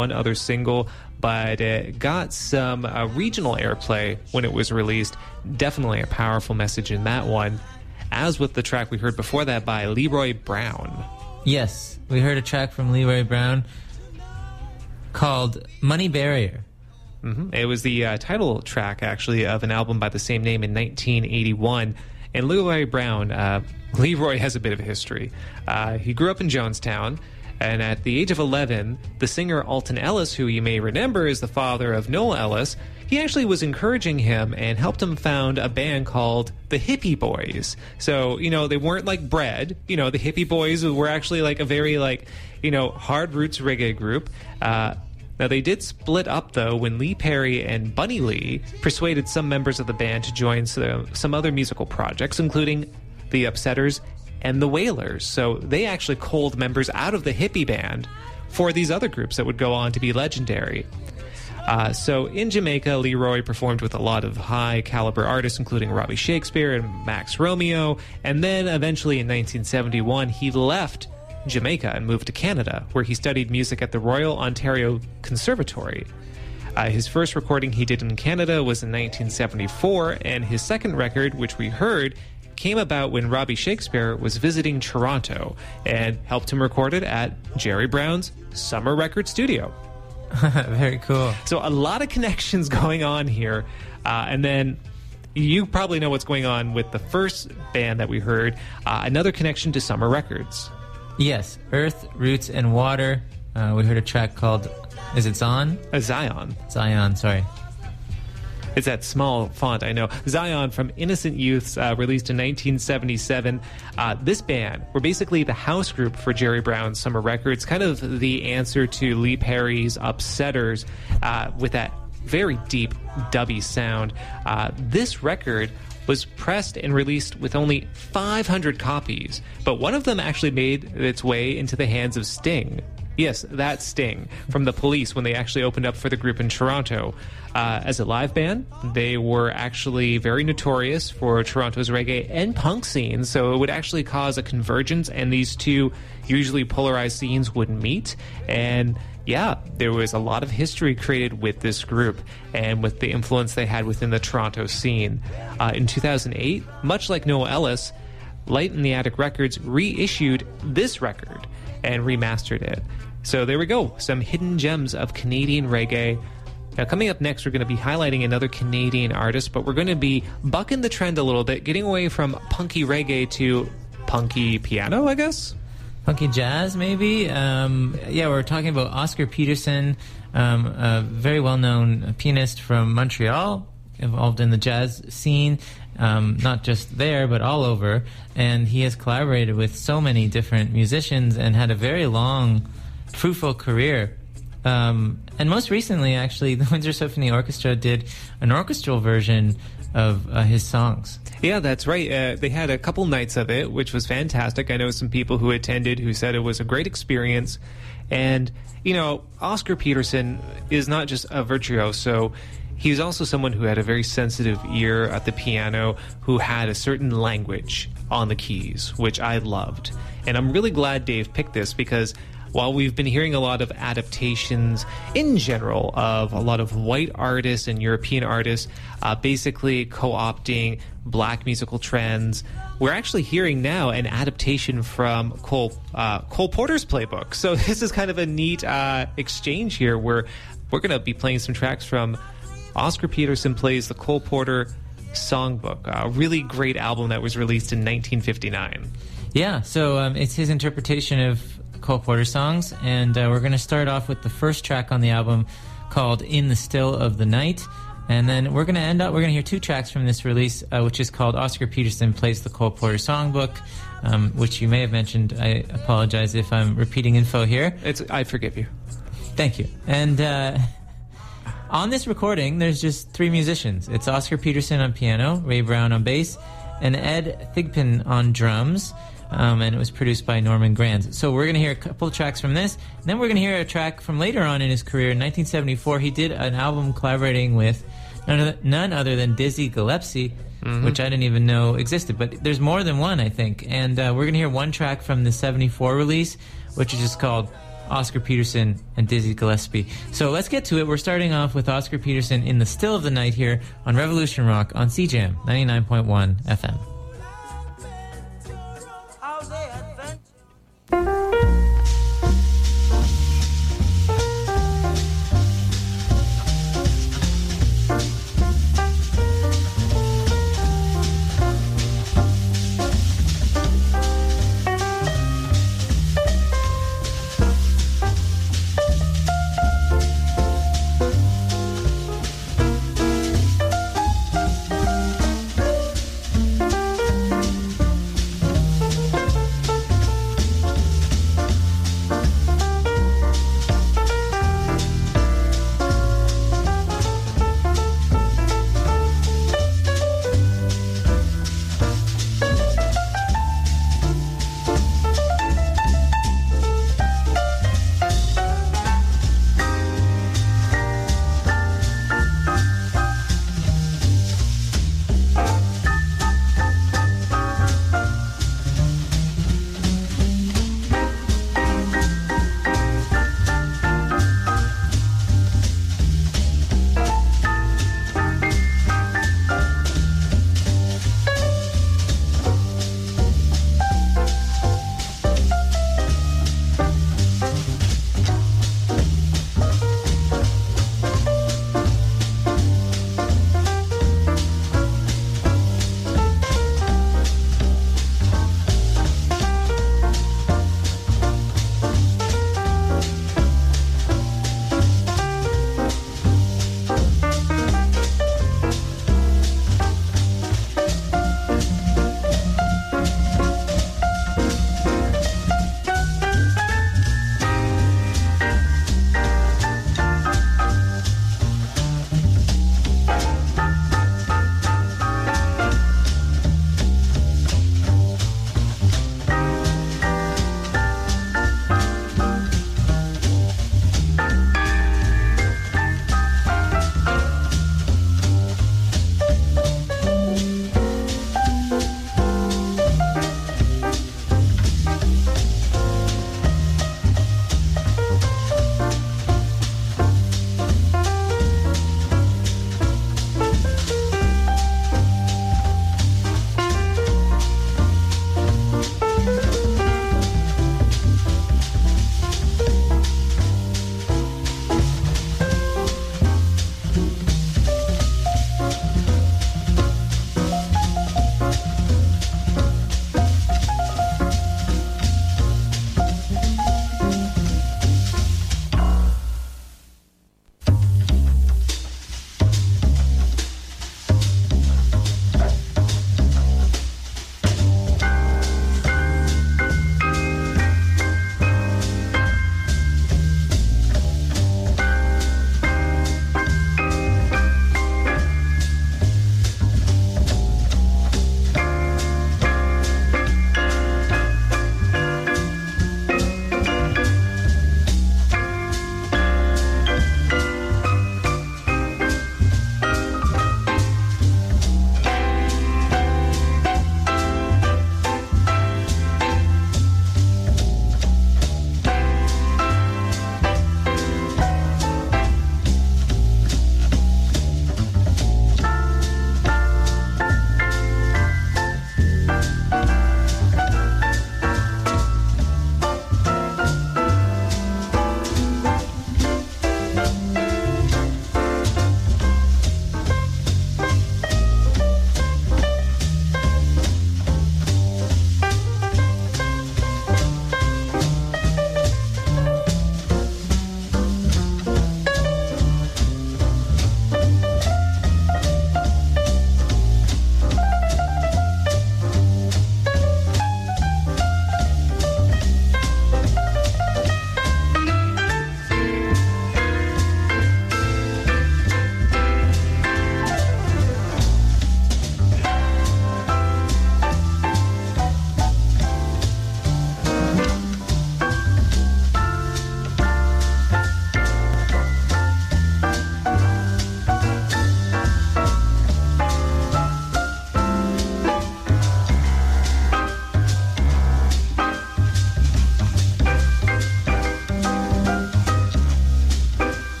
one other single, but it got some regional airplay when it was released. Definitely a powerful message in that one, as with the track we heard before that by Leroy Brown. Yes, we heard a track from Leroy Brown called Money Barrier. Mm-hmm. It was the title track, actually, of an album by the same name in 1981. And Leroy Brown, Leroy has a bit of a history. He grew up in Jonestown, and at the age of 11, the singer Alton Ellis, who you may remember is the father of Noel Ellis, he actually was encouraging him and helped him found a band called the Hippie Boys. So, they weren't like Bread. The Hippie Boys were actually like a very hard roots reggae group. Now, they did split up, though, when Lee Perry and Bunny Lee persuaded some members of the band to join some other musical projects, including the Upsetters and the Wailers. So they actually culled members out of the hippie band for these other groups that would go on to be legendary. So in Jamaica, Leroy performed with a lot of high-caliber artists, including Robbie Shakespeare and Max Romeo, and then eventually in 1971, he left Jamaica and moved to Canada, where he studied music at the Royal Ontario Conservatory. His first recording he did in Canada was in 1974, and his second record, which we heard, came about when Robbie Shakespeare was visiting Toronto and helped him record it at Jerry Brown's Summer Record Studio. Very cool. So a lot of connections going on here. And then you probably know what's going on with the first band that we heard, another connection to Summer Records. Yes, Earth, Roots, and Water. We heard a track called, is it Zion? Zion. Zion, sorry. It's that small font, I know. Zion from Innocent Youths, released in 1977. This band were basically the house group for Jerry Brown's Summer Records, kind of the answer to Lee Perry's Upsetters, with that very deep, dubby sound. This record was pressed and released with only 500 copies, but one of them actually made its way into the hands of Sting. Yes, that Sting, from the Police, when they actually opened up for the group in Toronto. As a live band, they were actually very notorious for Toronto's reggae and punk scenes, so it would actually cause a convergence, and these two usually polarized scenes would meet. And yeah, there was a lot of history created with this group and with the influence they had within the Toronto scene. In 2008, much like Noel Ellis, Light in the Attic Records reissued this record and remastered it. So there we go, some hidden gems of Canadian reggae. Now, coming up next, we're going to be highlighting another Canadian artist, but we're going to be bucking the trend a little bit, getting away from punky reggae to punky piano, I guess? Punky jazz, maybe? Yeah, we're talking about Oscar Peterson, a very well-known pianist from Montreal, involved in the jazz scene, not just there, but all over. And he has collaborated with so many different musicians and had a very long, fruitful career. And most recently, actually, the Windsor Symphony Orchestra did an orchestral version of his songs. Yeah, that's right. They had a couple nights of it, which was fantastic. I know some people who attended who said it was a great experience. And, Oscar Peterson is not just a virtuoso. He's also someone who had a very sensitive ear at the piano, who had a certain language on the keys, which I loved. And I'm really glad Dave picked this, because while we've been hearing a lot of adaptations in general of a lot of white artists and European artists basically co-opting black musical trends, we're actually hearing now an adaptation from Cole Porter's playbook. So this is kind of a neat exchange here, where we're going to be playing some tracks from Oscar Peterson Plays the Cole Porter Songbook, a really great album that was released in 1959. Yeah, so it's his interpretation of Cole Porter songs, and we're going to start off with the first track on the album called In the Still of the Night, and then we're going to hear two tracks from this release, which is called Oscar Peterson Plays the Cole Porter Songbook, which you may have mentioned. I apologize if I'm repeating info here. I forgive you. Thank you. And on this recording, there's just three musicians. It's Oscar Peterson on piano, Ray Brown on bass, and Ed Thigpen on drums. And it was produced by Norman Granz. So we're going to hear a couple of tracks from this, and then we're going to hear a track from later on in his career. In 1974, he did an album collaborating with none other than Dizzy Gillespie, which I didn't even know existed. But there's more than one, I think. And we're going to hear one track from the 74 release, which is just called Oscar Peterson and Dizzy Gillespie. So let's get to it. We're starting off with Oscar Peterson in the Still of the Night here on Revolution Rock on CJAM 99.1 FM.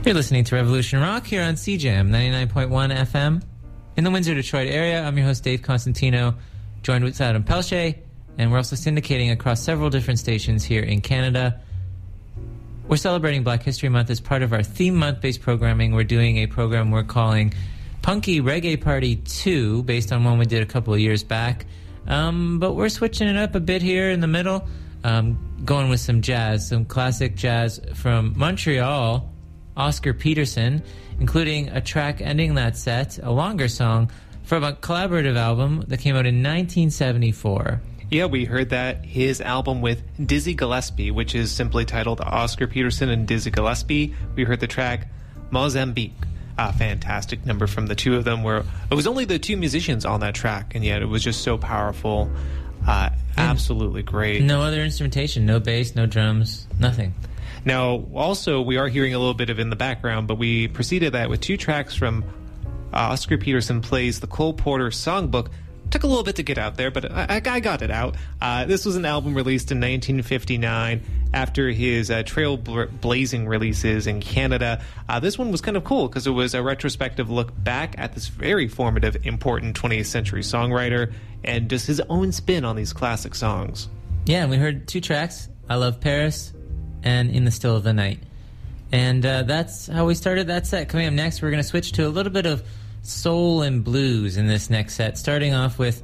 You're listening to Revolution Rock here on CJAM 99.1 FM in the Windsor, Detroit area. I'm your host, Dave Constantino, joined with Adam Pelche, and we're also syndicating across several different stations here in Canada. We're celebrating Black History Month as part of our theme month-based programming. We're doing a program we're calling Punky Reggae Party 2, based on one we did a couple of years back. But we're switching it up a bit here in the middle, going with some jazz, some classic jazz from Montreal, Oscar Peterson, including a track ending that set, a longer song, from a collaborative album that came out in 1974. Yeah, we heard that his album with Dizzy Gillespie, which is simply titled Oscar Peterson and Dizzy Gillespie. We heard the track Mozambique, a fantastic number from the two of them, where it was only the two musicians on that track, and yet it was just so powerful. Absolutely great. No other instrumentation, no bass, no drums, nothing. Now, also, we are hearing a little bit of in the background, but we preceded that with two tracks from Oscar Peterson Plays the Cole Porter Songbook. Took a little bit to get out there, but I got it out. This was an album released in 1959 after his trailblazing releases in Canada. This one was kind of cool because it was a retrospective look back at this very formative, important 20th century songwriter and just his own spin on these classic songs. Yeah, and we heard two tracks, I Love Paris and In the Still of the Night. And that's how we started that set. Coming up next, we're going to switch to a little bit of soul and blues in this next set, starting off with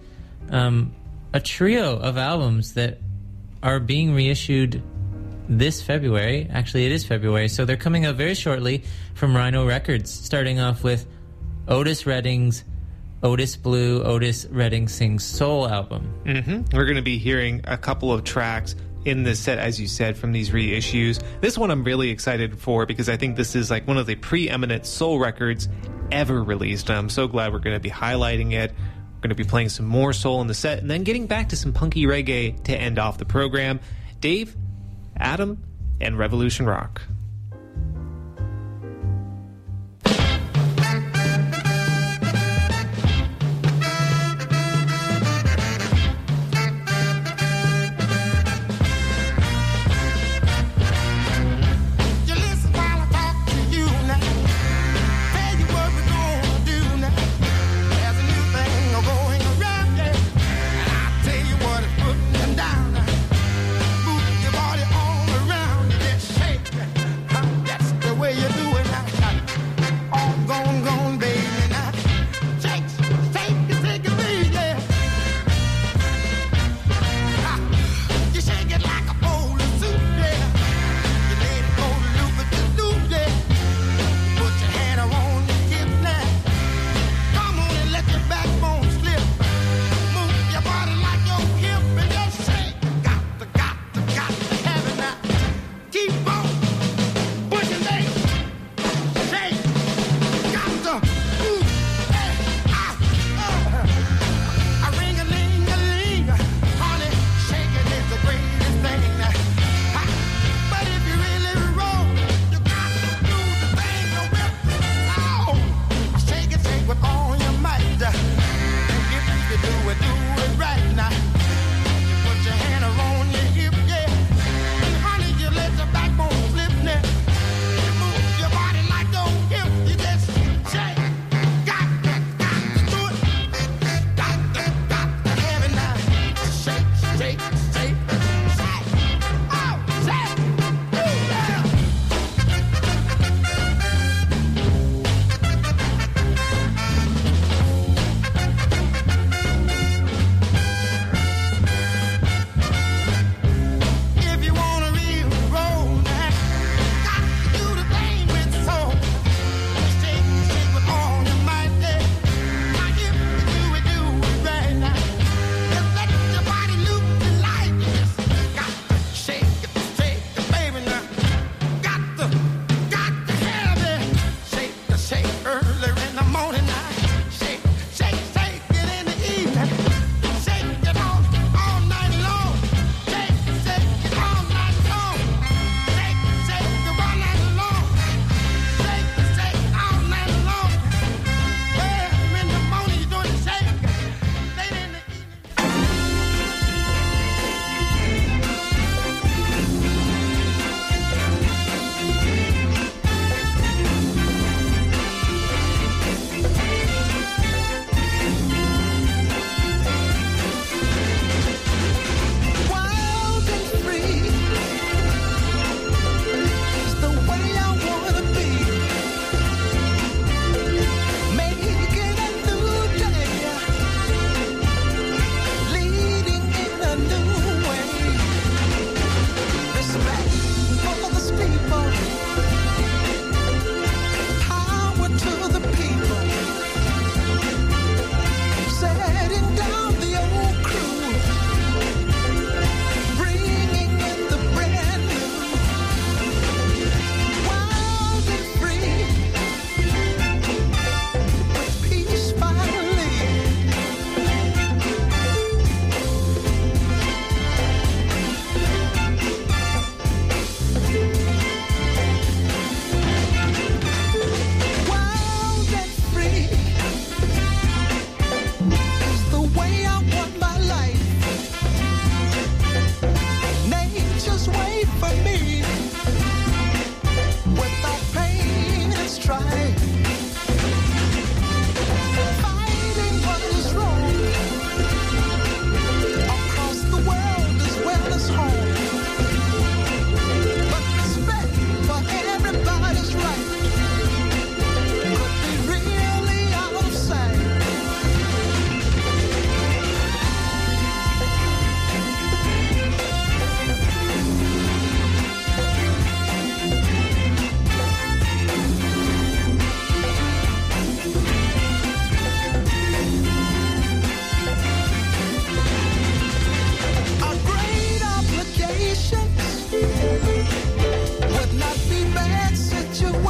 a trio of albums that are being reissued this February. Actually, it is February, so they're coming out very shortly from Rhino Records, starting off with Otis Redding's Otis Blue, Otis Redding Sings Soul album. We're going to be hearing a couple of tracks in this set, as you said, from these reissues. This one I'm really excited for because I think this is like one of the preeminent soul records ever released. I'm so glad we're going to be highlighting it. We're going to be playing some more soul in the set and then getting back to some punky reggae to end off the program. Dave, Adam, and Revolution Rock. Down, move your body all around, get shake.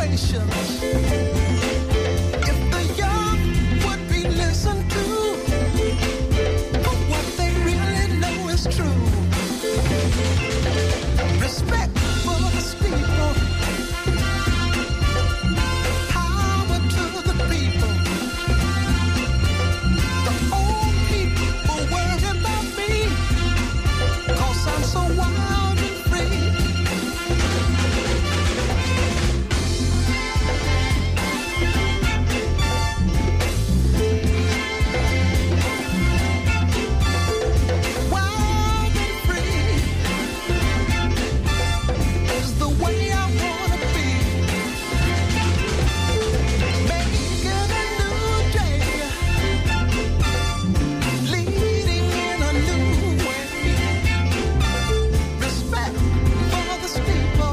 generations. If the young would be listened to, but what they really know is true. Respect for the people, power to the people. The old people worry about me, 'cause I'm so wild and free. Wild and free is the way I wanna be. Making a new day, leading in a new way. Respect for the people,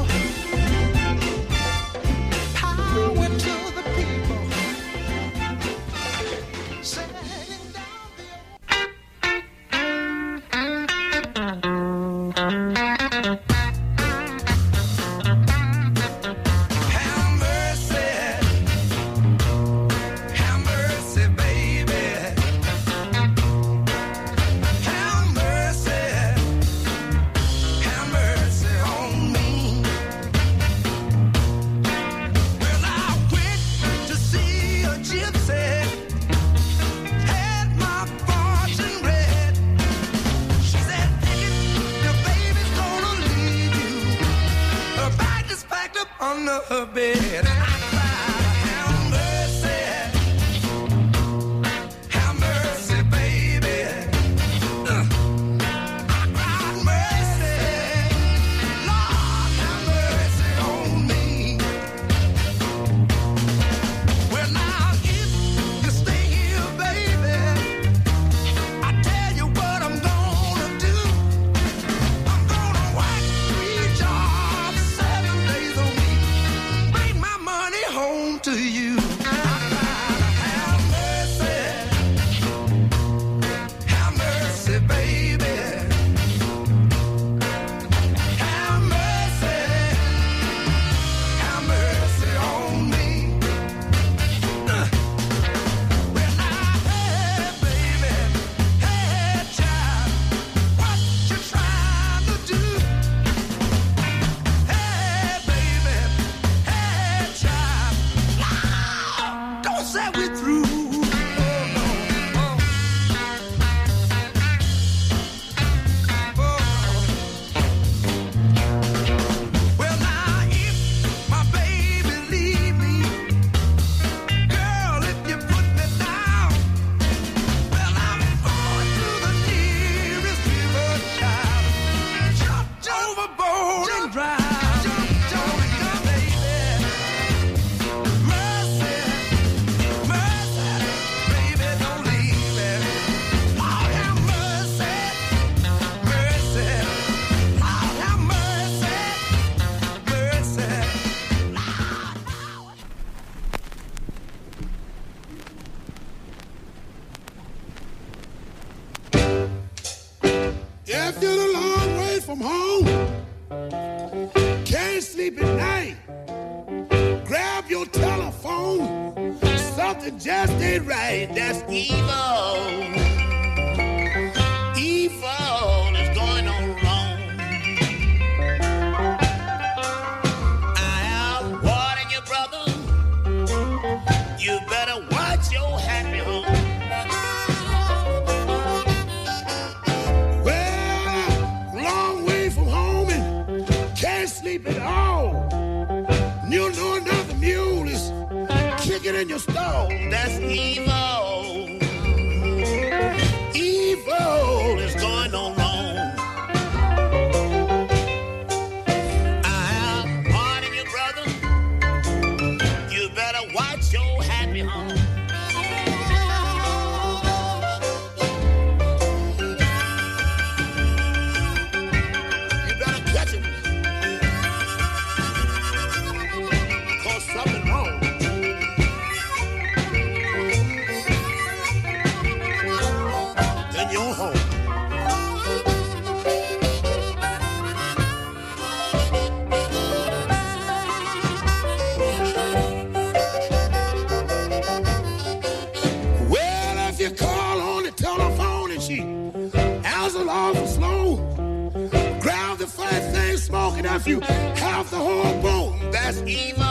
power to the people. Setting down the Have mercy, baby. Have mercy on me. Well, I went to see a gypsy, had my fortune read. She said, your baby's gonna leave you. Her bag is packed up under her bed. And I cried, have mercy, baby. I cried, mercy, Lord, have mercy on me. Well, now, if you stay here, baby, I tell you what I'm gonna do. I'm gonna work 3 jobs, 7 days a week, bring my money home to you. I gotta have mercy, baby. Have mercy on me. Well, now, hey, baby, hey, child, what you trying to do? Hey, baby, hey, child, don't say we're through. Oh, no. Well, now, if my baby leave me, girl, if you put me down, well, I'm going to the nearest river, child. Jump overboard and drown. Jump, baby. Mercy, baby, don't leave me. Lord, have mercy, Lord, have mercy. If you're a long way from home, can't sleep at night, grab your telephone. Something just ain't right. That's evil. Evil is going on wrong. I am warning you, brother. You better watch your happy home. Well, long way from home and can't sleep at all. You know another mule is kicking in your stall. That's evil. Evil is going on wrong. I am warning you, brother. You better watch your happy home. You better catch it. 'Cause something wrong. In your home. if you have the whole bone, that's even